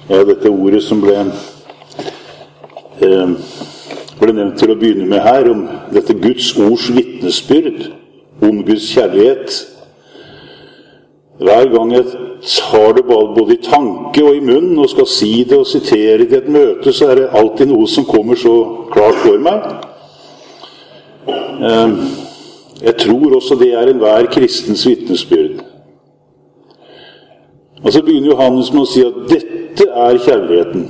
Ja, dette ordet som ble nevnt til å begynne med her, om dette Guds ords vitnesbyrd om Guds kjærlighet. Hver gang jeg tar det både i tanke og i munnen og skal si det og sitere det i et møte, så er det alltid noe som kommer så klart for meg. Jeg tror også det er enhver kristens vitnesbyrd. Og så begynner Johannes med å si at dette er kjærligheten.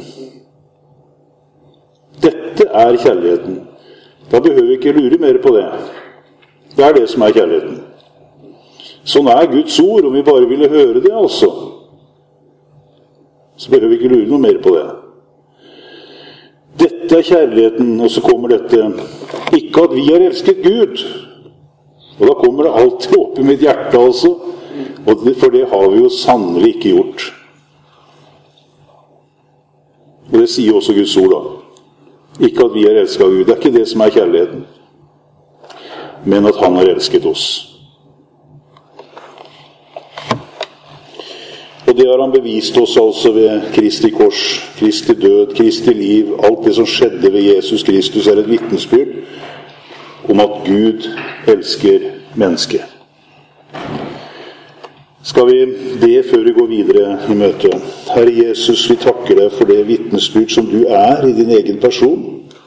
Dette er kjærligheten. Da behøver vi ikke lure mer på det. Det er det som er kjærligheten. Sånn er Guds ord, om vi bare ville høre det altså. Så behøver vi ikke lure noe mer på det. Dette er kjærligheten, og så kommer dette. Ikke at vi har elsket Gud. Og da kommer det alltid opp i mitt hjerte altså. For det har vi jo sannelig ikke gjort. Og det sier også Guds ord da. Ikke at vi har elsket Gud. Det er ikke det som er kjærligheten. Men at han har elsket oss. Og det har han bevist oss altså ved Kristi kors, Kristi død, Kristi liv. Alt det som skjedde ved Jesus Kristus er et vitnesbyrd om at Gud elsker mennesket. Skal vi be før vi går videre i møtet? Herre Jesus, vi takker deg for det vitnesbyrd som du er i din egen person.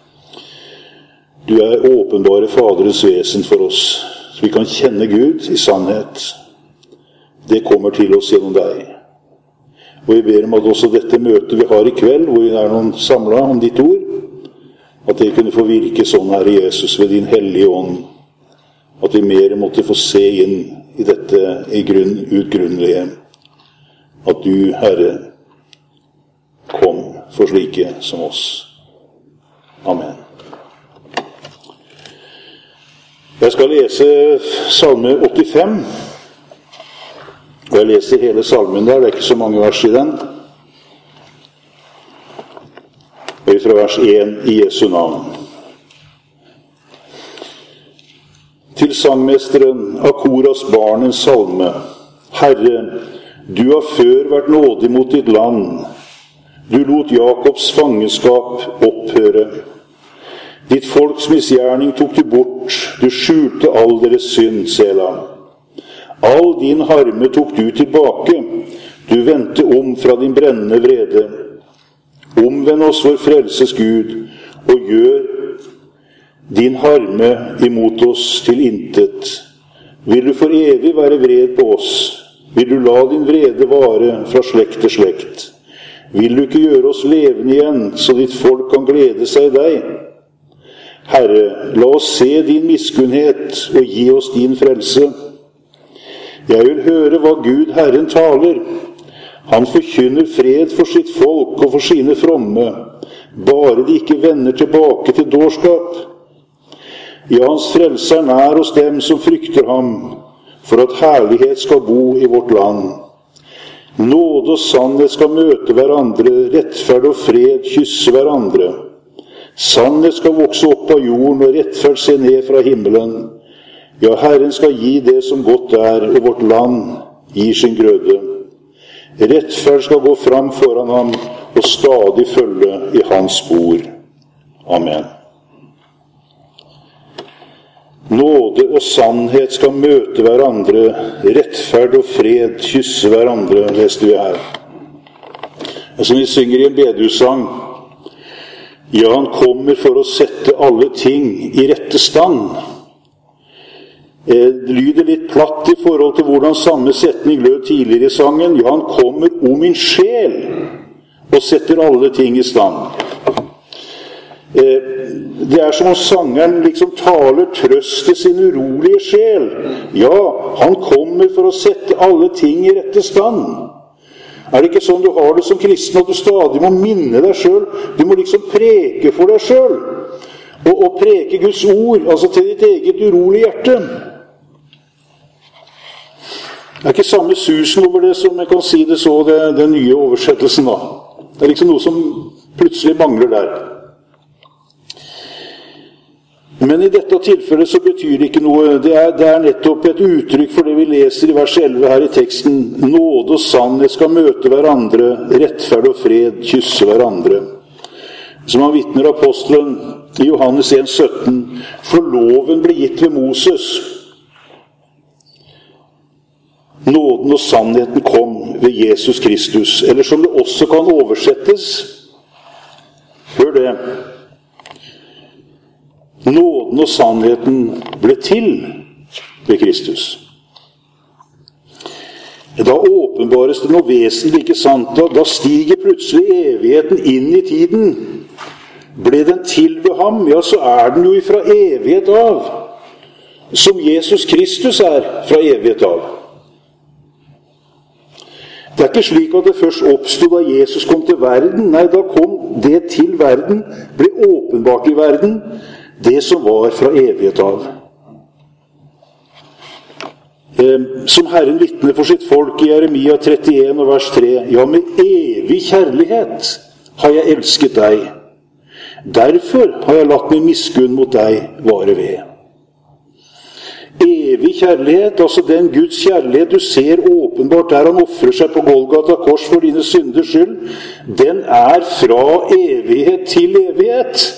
Du er åpenbare Faderens vesen for oss, så vi kan kjenne Gud i sannhet. Det kommer til oss gjennom deg. Og vi ber om at også dette møtet vi har i kveld, hvor vi er noen samlet om ditt ord, at det kunne få virke sånn, Herre Jesus, ved din hellige ånd, at vi mer måtte få se inn i dette utgrunnelige, at du, Herre, kom for slike som oss. Amen. Jeg skal lese Salme 85, og jeg leser hele salmen der, det er ikke så mange vers i den. Og fra vers 1 i Jesu navn. Til sangmesteren av Koras barnens salme. Herre, du har før vært nådig mot ditt land. Du lot Jakobs fangenskap opphøre. Ditt folks misgjerning tok du bort. Du skjulte all deres synd, Selah. All din harme tok du tilbake. Du vendte om fra din brennende vrede. Omvend oss vår frelses Gud, og gjør din harme imot oss til intet. Vil du for evig være vred på oss? Vil du la din vrede vare fra slekt til slekt? Vil du ikke gjøre oss levende igjen, så ditt folk kan glede seg i deg? Herre, la oss se din miskunnhet, og gi oss din frelse. Jeg vil høre hva Gud Herren taler. Han forkynner fred for sitt folk og for sine fromme, bare de ikke vender tilbake til dårskap. Ja, hans frelse er nær hos dem som frykter ham, for at herlighet skal bo i vårt land. Nåde og sannhet skal møte hverandre, rettferd og fred kysse hverandre. Sannhet skal vokse opp av jorden, og rettferd se ned fra himmelen. Ja, Herren skal gi det som godt er, og vårt land gir sin grøde. Rettferd skal gå fram foran ham, og stadig følge i hans spor. Amen. Nåde og sannhet skal møte hverandre, rettferd og fred kysse hverandre, leste vi her. Og som vi synger i en bedehussang, ja, han kommer for å sette alle ting i rette stand. Det lyder litt platt i forhold til hvordan samme setning lød tidligere i sangen. Ja, han kommer om min sjel og setter alle ting i stand. Det er som om sangeren liksom taler trøst til sin urolige sjel. Ja, han kommer for å sette alle ting i rette stand. Er det ikke sånn du har det som kristen, at du stadig må minne deg selv? Du må liksom preke for deg selv. Og preke Guds ord, altså til ditt eget urolige hjerte. Det er ikke samme susen over det som jeg kan si det så, den nye oversettelsen da. Det er liksom noe som plutselig mangler der. Men i dette tilfellet så betyr det ikke noe. Det er nettopp et uttrykk for det vi leser i vers 11 her i teksten. Nåde og sannhet skal møte hverandre, rettferd og fred kysse hverandre. Som han vitner apostelen i Johannes 1,17. For loven ble gitt ved Moses. Nåden og sannheten kom ved Jesus Kristus. Eller som det også kan oversettes. Hør det. Nåden og sannheten ble til ved Kristus. Da åpenbares det noe vesentlig, ikke sant? Da stiger plutselig evigheten inn i tiden. Ble den til ved ham, ja, så er den jo ifra evighet av. Som Jesus Kristus er fra evighet av. Det er ikke slik at det først oppstod da Jesus kom til verden. Nei, da kom det til verden, ble åpenbart i verden, det som var fra evighet av. Som Herren vitner for sitt folk i Jeremia 31 og vers 3. Ja, med evig kjærlighet har jeg elsket deg. Derfor har jeg latt min miskunn mot deg vare ved. Evig kjærlighet, altså den Guds kjærlighet du ser åpenbart der han offrer seg på Golgata kors for dine synders skyld, den er fra evighet til evighet.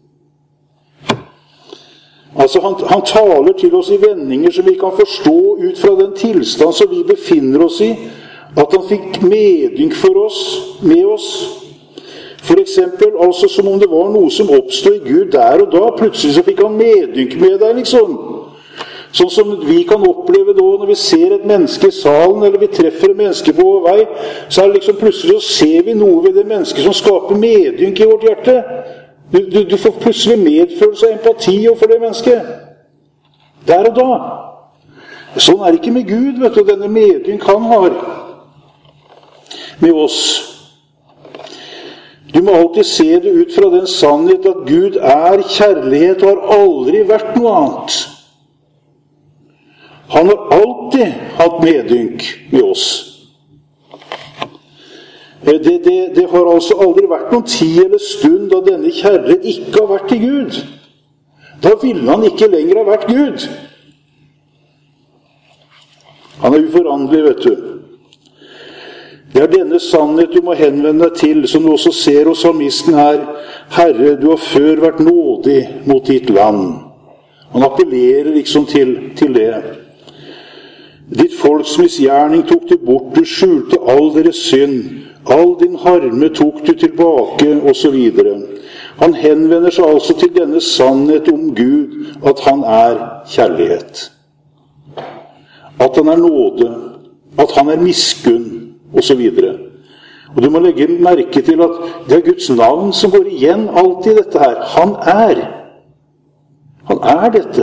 Altså han taler til oss i vendinger som vi kan forstå ut fra den tilstand som vi befinner oss i, at han fikk medynk for oss, med oss. For eksempel, altså som om det var noe som oppstod i Gud der og da, plutselig så fikk han medynk med deg, liksom. Sånn som vi kan oppleve da når vi ser et menneske i salen, eller vi treffer et menneske på vår vei, så er det liksom plutselig så ser vi noe ved det mennesket som skaper medynk i vårt hjerte. Du får plutselig medfølelse og empati for det mennesket. Der og da. Sånn er det ikke med Gud, vet du, denne medynk han har med oss. Du må alltid se det ut fra den sannhet at Gud er kjærlighet og har aldri vært noe annet. Han har alltid hatt medynk med oss. Det har altså aldri vært noen tid eller stund da denne kjærlighet ikke har vært til Gud. Da ville han ikke lenger ha vært Gud. Han er uforanderlig, vet du. Det er denne sannhet du må henvende deg til, som du også ser hos salmisten her. Herre, du har før vært nådig mot ditt land. Han appellerer liksom til det. Ditt folks misgjerning tok du bort, du skjulte all deres synd. All din harme tok du tilbake, og så videre. Han henvender seg altså til denne sannhet om Gud, at han er kjærlighet. At han er nåde, at han er miskunn, og så videre. Og du må legge merke til at det er Guds navn som går igjen alltid i dette her. Han er. Han er dette.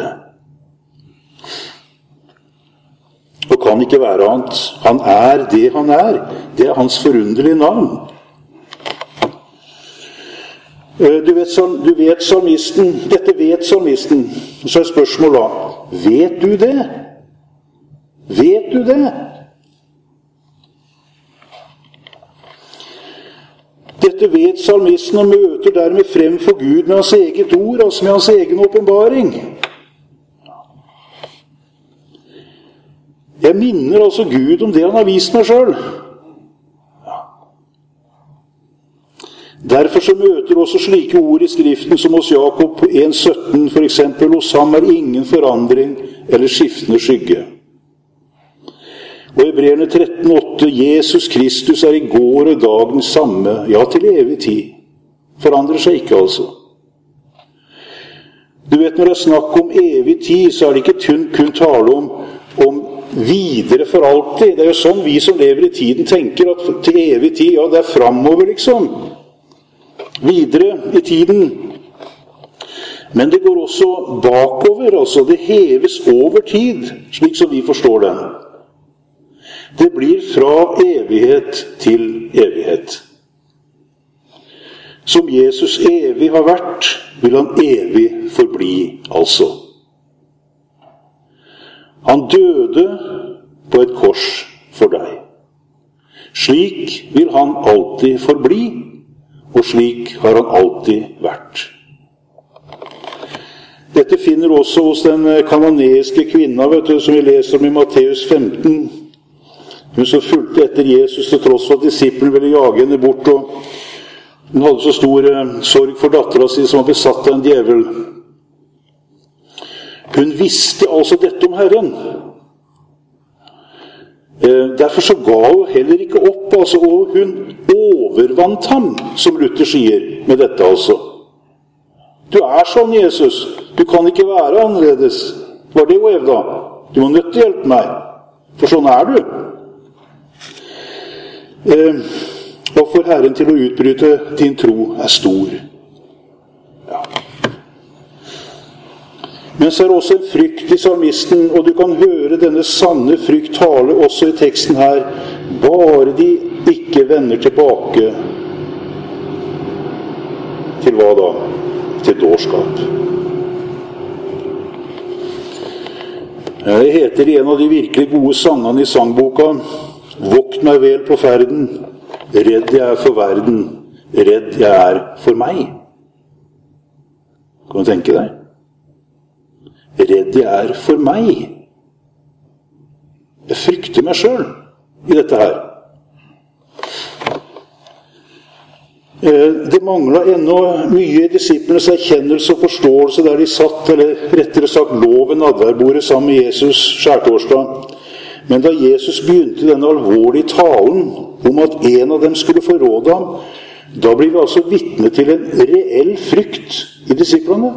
Og kan ikke være annet. Han er det han er. Det er hans forunderlige navn. Du vet salmisten, dette vet salmisten. Så er spørsmålet da, vet du det? Vet du det? Dette vet salmisten og møter dermed frem for Gud med hans eget ord, altså med hans egen åpenbaring. Jeg minner altså Gud om det han har vist meg selv. Derfor så møter også slike ord i Skriften som hos Jakob 1,17 for eksempel. Hos ham er ingen forandring eller skiftende skygge. Og i Hebreerne 13,8 Jesus Kristus er i går og i dag den samme, ja til evig tid. Forandrer seg ikke altså. Du vet når det er snakk om evig tid, så er det ikke kun tale om videre for alltid. Det er jo sånn vi som lever i tiden tenker at til evig tid, ja det er fremover liksom. Videre i tiden. Men det går også bakover, altså det heves over tid, slik som vi forstår den. Det blir fra evighet til evighet. Som Jesus evig har vært, vil han evig forbli, altså. Han døde på et kors for deg. Slik vil han alltid forbli, og slik har han alltid vært. Dette finner også hos den kananeiske kvinna, vet du, som vi leser om i Matteus 15. Hun som fulgte etter Jesus til tross for at disiplene ville jage henne bort, og hun hadde så stor sorg for datteren sin som var besatt av en djevel. Hun visste altså dette om Herren. Derfor så ga hun heller ikke opp, altså, og hun overvant ham, som Luther sier med dette altså. Du sånn, Jesus. Du kan ikke være annerledes. Var det hun hevda? Du må nødt til å hjelpe meg, for sånn du. Og for Herren til å utbryte din tro stor. Ja. Men så det også en frykt i salmisten, og du kan høre denne sanne frykt tale også i teksten her. Bare de ikke vender tilbake til hva da? Til dårskap. Det heter i en av de virkelig gode sangene i sangboka: Vokt meg vel på ferden, redd jeg for verden, redd jeg for meg. Kan du tenke deg? Redd jeg for meg. Jeg frykter meg selv i dette her. Det manglet ennå mye i disiplenes erkjennelse og forståelse der de satt, eller rettere sagt lå ved nadværbordet sammen med Jesus skjærtorsdag. Men da Jesus begynte denne alvorlige talen om at en av dem skulle forråde ham, da blir vi altså vitne til en reell frykt i disiplene.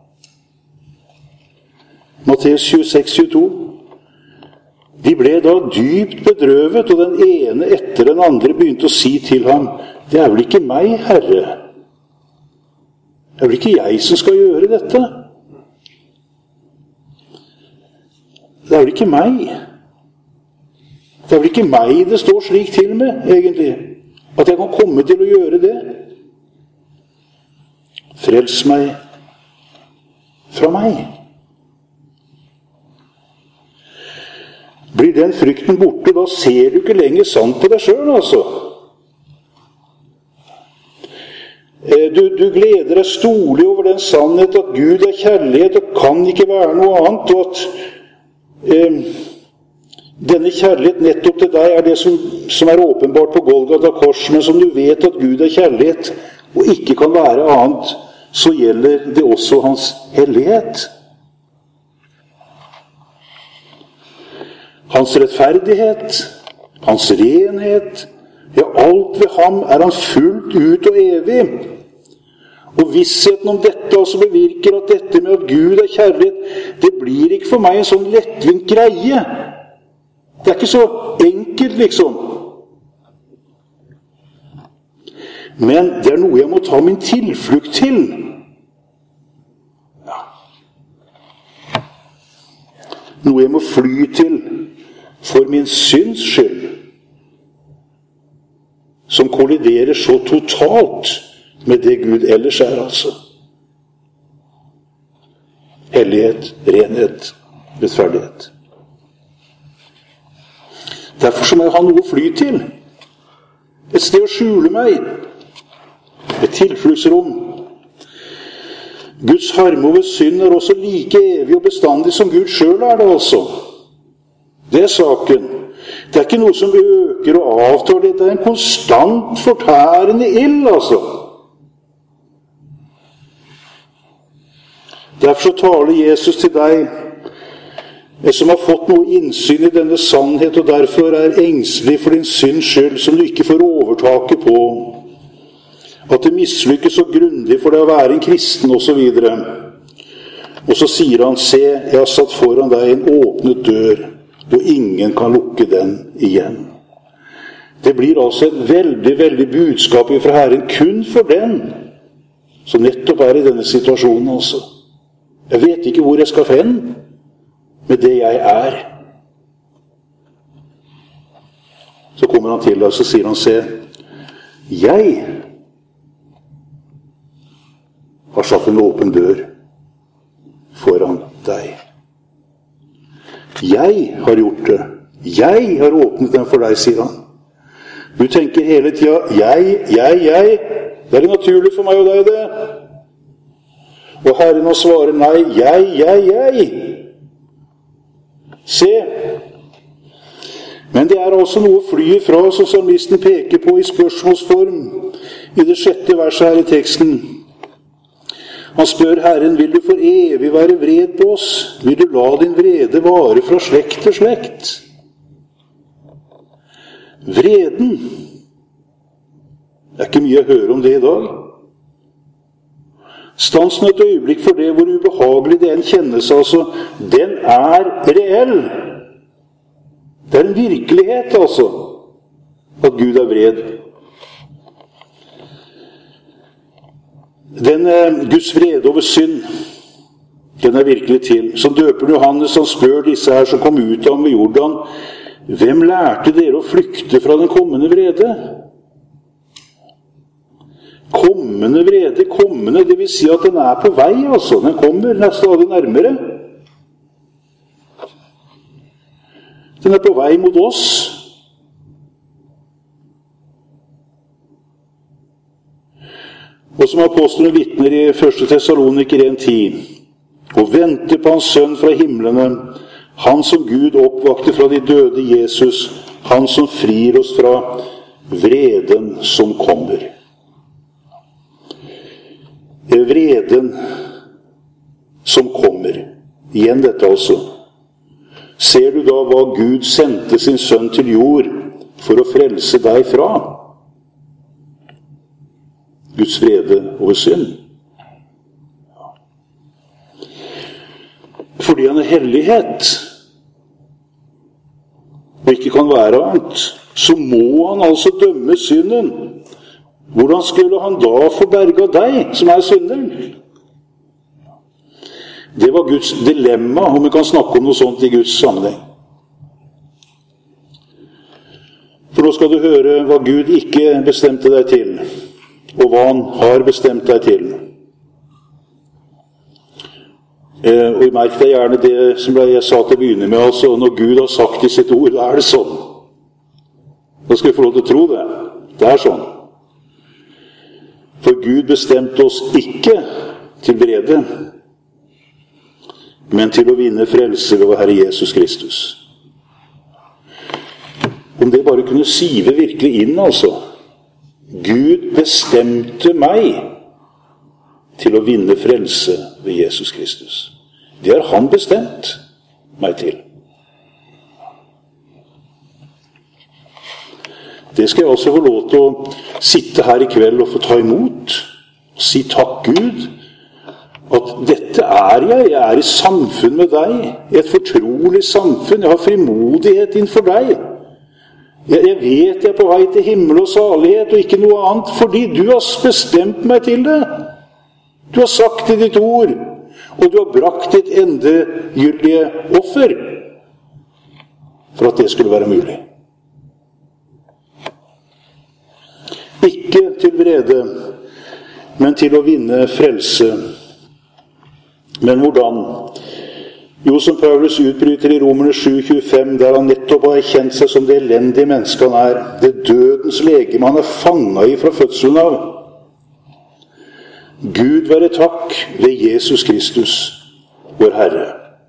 Matteus 26-22. De ble da dypt bedrøvet, og den ene etter den andre begynte å si til ham: Det vel ikke meg, Herre. Det vel ikke jeg som skal gjøre dette. Det vel ikke meg. Det vel ikke meg det står slik til med, egentlig, at jeg kan komme til å gjøre det. Frels meg fra meg. Blir den frykten borte, da ser du ikke lenger sant på deg selv, altså. Du gleder deg storlig over den sannhet at Gud kjærlighet og kan ikke være noe annet, og at denne kjærlighet nettopp til deg det som åpenbart på Golgata kors, men som du vet at Gud kjærlighet og ikke kan være annet, så gjelder det også hans hellighet. Hans rettferdighet, hans renhet, ja, alt ved ham han fullt ut og evig. Og vissheten om dette også bevirker at dette med at Gud kjærlighet, det blir ikke for meg en sånn lettvint greie. Det ikke så enkelt, liksom. Men det noe jeg må ta min tilflukt til. Ja. Noe jeg må fly til for min synds skyld, som kolliderer så totalt med det Gud ellers altså. Hellighet, renhet, rettferdighet. Derfor så må jeg ha noe å fly til. Et sted å skjule meg. Et tilfluktsrom. Guds harme over synd også like evig og bestandig som Gud selv det altså. Det saken. Det ikke noe som øker og avtar. Det en konstant fortærende ild, altså. Derfor så taler Jesus til deg, som har fått noe innsyn i denne sannhet, og derfor engstelig for din synds skyld, som du ikke får overtaket på. At det mislykkes så grundig for deg å være en kristen, og så videre. Og så sier han: Se, jeg har satt foran deg en åpnet dør, og ingen kan lukke den igjen. Det blir altså et veldig, veldig budskap fra Herren kun for den som nettopp i denne situasjonen altså. Jeg vet ikke hvor jeg skal hen med det jeg Så kommer han til deg, og så sier han: Se, jeg har satt en åpen dør foran deg. Jeg har gjort det. Jeg har åpnet den for deg, sier han. Du tenker hele tiden jeg. Det naturlig for meg og deg, det. Og Herren han svarer, nei, jeg. Se. Men det er altså noe å fly ifra, som salmisten peker på i spørsmålsform, i det 6. verset her i teksten. Han spør Herren, vil du for evig være vred på oss? Vil du la din vrede vare fra slekt til slekt? Vreden. Det er ikke mye å høre om det i dag. Stansen et øyeblikk for det hvor ubehagelig det en kjennes, altså, den er reell. Det er en virkelighet, altså, at Gud er vred. Den Guds vrede over synd, den er virkelig til. Som døperen Johannes, han spør disse her som kom ut av ham ved Jordan, hvem lærte dere å flykte fra den kommende vrede? Kommende vrede, kommende, det vil si at den er på vei, altså. Den kommer stadig nærmere. Den er på vei mot oss. Og som apostelen vitner i 1. Tessaloniker 1:10, og venter på hans sønn fra himlene, han som Gud oppvakte fra de døde, Jesus, han som frir oss fra vreden som kommer. Vreden som kommer. Igjen dette altså. Ser du da hva Gud sendte sin sønn til jord for å frelse deg fra? Guds vrede over synd. Fordi han er hellighet, og ikke kan være annet, så må han altså dømme synden. Hvordan skulle han da få berga deg, som er synderen? Det var Guds dilemma, om vi kan snakke om noe sånt i Guds sammenheng. For nå skal du høre hva Gud ikke bestemte deg til, og hva han har bestemt deg til. Og merk deg gjerne det som jeg sa til å begynne med, altså, når Gud har sagt i sitt ord, da er det sånn. Da skal vi få lov til å tro det. Det er sånn. For Gud bestemte oss ikke til vrede, men til å vinne frelse ved vår Herre Jesus Kristus. Om det bare kunne sive virkelig inn, altså. Gud bestemte meg til å vinne frelse ved Jesus Kristus. Det har han bestemt meg til. Det skal jeg også få lov til å sitte her i kveld og få ta imot. Og si takk Gud, at dette er jeg. Jeg er i samfunn med deg. I et fortrolig samfunn. Jeg har frimodighet innenfor deg. Jeg vet jeg er på vei til himmel og salighet og ikke noe annet, fordi du har bestemt meg til det. Du har sagt i ditt ord, og du har brakt ditt endegyldige offer for at det skulle være mulig. Ikke til vrede, men til å vinne frelse. Men hvordan? Jo, som Paulus utbryter i Romerne 7:25, der han nettopp har erkjent seg som det elendige mennesket han er, det dødens legeme han er fanget i fra fødselen av. Gud være takk ved Jesus Kristus, vår Herre.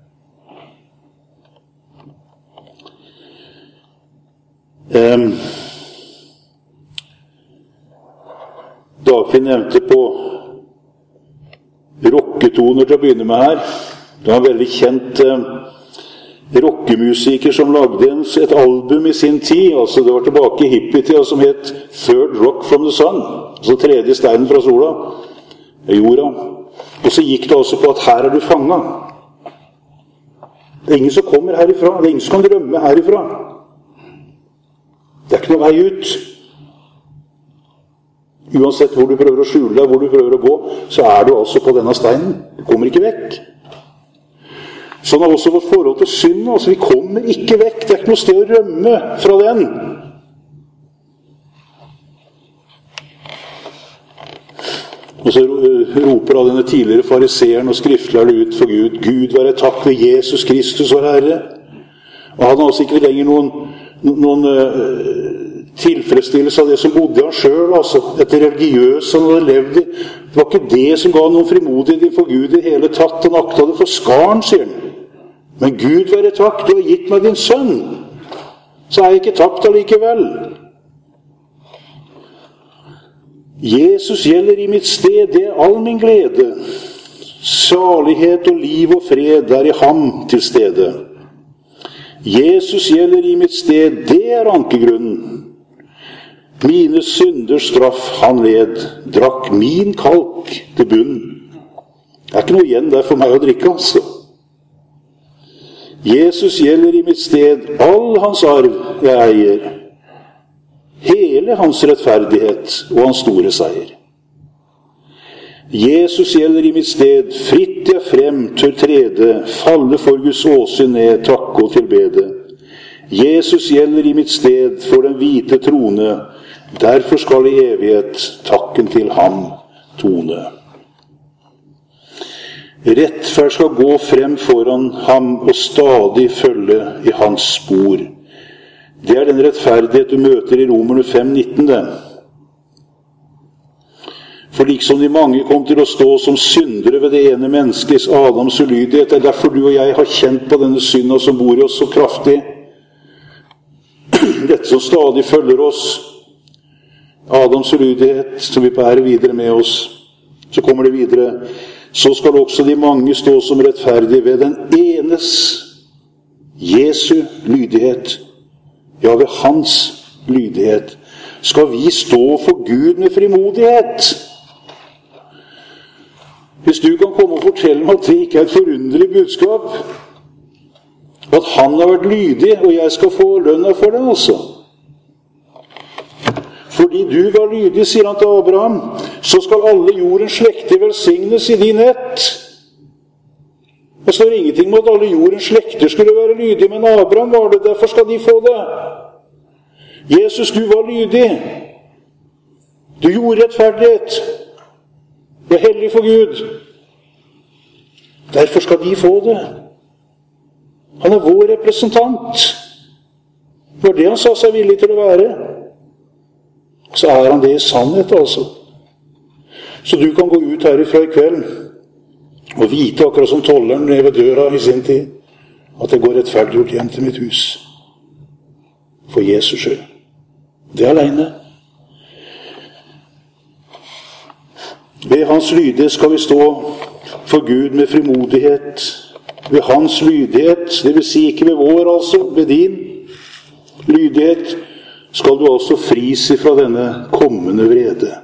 Dagfinn nevnte på rocketoner til å begynne med her. Det var en veldig kjent rockemusiker som lagde et album i sin tid, altså det var tilbake i hippietida, som het Third Rock from the Sun, altså tredje steinen fra sola, jorda. Og så gikk det også på at her er du fanget. Det er ingen som kommer herifra, det er ingen som kan drømme herifra. Det er ikke noe vei ut. Uansett hvor du prøver å skjule deg, hvor du prøver å gå, så er du altså på denne steinen. Du kommer ikke vekk. Sånn er også vårt forhold til synd. Altså, vi kommer ikke vekk. Det er ikke noe sted å rømme fra den. Og så roper av denne tidligere fariseren og skriftlærde ut for Gud. Gud være takk ved Jesus Kristus, vår Herre. Og han har altså ikke lenger noen tilfredsstillelse av det som bodde i han selv, altså et religiøst han hadde levd i. Det var ikke det som ga noen frimodighet innenfor Gud i hele tatt. Han akta det for skaren, sier han. Men Gud være takk, du har gitt meg din sønn. Så er jeg ikke tapt allikevel. Jesus gjelder i mitt sted, det er all min glede. Salighet og liv og fred er i ham til stede. Jesus gjelder i mitt sted, det er ankegrunnen. Mine synders straff han led, drakk min kalk til bunn. Det er ikke noe igjen der for meg å drikke, altså. Jesus gjelder i mitt sted, all hans arv jeg eier. Hele hans rettferdighet og hans store seier. Jesus gjelder i mitt sted, fritt jeg frem tør trede, falle for Guds åsyn ned, takke og tilbede. Jesus gjelder i mitt sted for den hvite trone, derfor skal i evighet takken til ham tone. Rettferd skal gå frem foran ham og stadig følge i hans spor. Det er den rettferdighet du møter i Romerne 5:19 det. For liksom de mange kom til å stå som syndere ved det ene menneskets Adams ulydighet, det er derfor du og jeg har kjent på denne synda som bor i oss så kraftig. Dette som stadig følger oss, Adams ulydighet, som vi bærer videre med oss. Så kommer det videre. Så skal også de mange stå som rettferdige ved den enes, Jesu lydighet. Ja, ved hans lydighet skal vi stå for Gud med frimodighet. Hvis du kan komme og fortelle meg at det ikke er et forunderlig budskap, at han har vært lydig, og jeg skal få lønna for det, altså. Fordi du var lydig, sier han til Abraham, så skal alle jordens slekter velsignes i din ett. Det står ingenting om at alle jordens slekter skulle være lydige, men Abraham var det, derfor skal de få det. Jesus, du var lydig. Du gjorde rettferdighet. Du er hellig for Gud. Derfor skal de få det. Han er vår representant. Det var det han sa seg villig til å være. Så er han det i sannhet, altså. Så du kan gå ut herifra i kveld og vite, akkurat som tolleren nede ved døra i sin tid, at det går rettferdiggjort hjem til mitt hus. For Jesus skyld. Det alene. Ved hans lydighet skal vi stå for Gud med frimodighet. Ved hans lydighet, det vil si ikke ved vår, altså, ved din lydighet, skal du altså fris fra denne kommende vrede.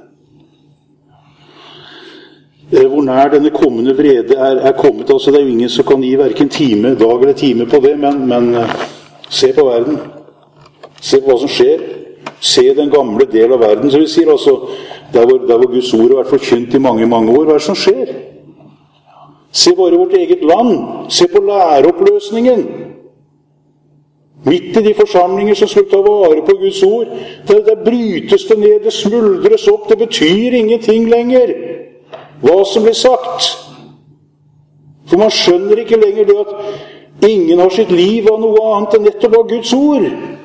Hvor nær denne kommende vrede er kommet, altså det er jo ingen som kan gi hverken time, dag eller time på det, men se på verden. Se på hva som skjer. Se den gamle del av verden, som vi sier, altså, der hvor Guds ord har vært forkynt i mange, mange år. Hva er det som skjer? Se bare vårt eget land. Se på læreoppløsningen. Midt i de forsamlinger som skulle ta vare på Guds ord, der brytes det ned, det smuldres opp, det betyr ingenting lenger hva som blir sagt. For man skjønner ikke lenger det at ingen har sitt liv av noe annet enn nettopp av Guds ord.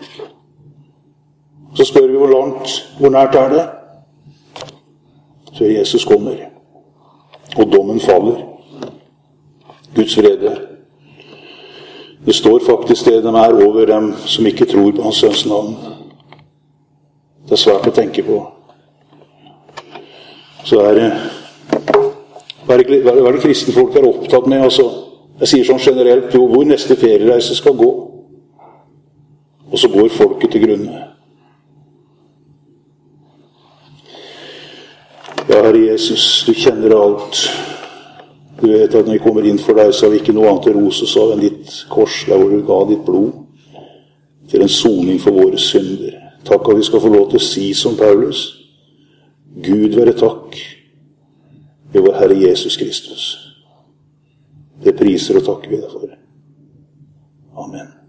Så spør vi hvor nært er det? Så Jesus kommer, og dommen faller. Guds vrede. Det står faktisk det, de er over dem som ikke tror på hans sønns navn. Det er svært å tenke på. Så hva er det kristne folk er opptatt med? Altså, jeg sier sånn generelt, jo, hvor neste feriereise skal gå. Og så går folket til grunne. Ja, Herre Jesus, du kjenner alt. Du vet at når vi kommer inn for deg, så har vi ikke noe annet å rose oss av enn ditt kors, der hvor du ga ditt blod til en soning for våre synder. Takk at vi skal få lov til å si som Paulus: Gud være takk ved vår Herre Jesus Kristus. Det priser og takker vi deg for. Amen.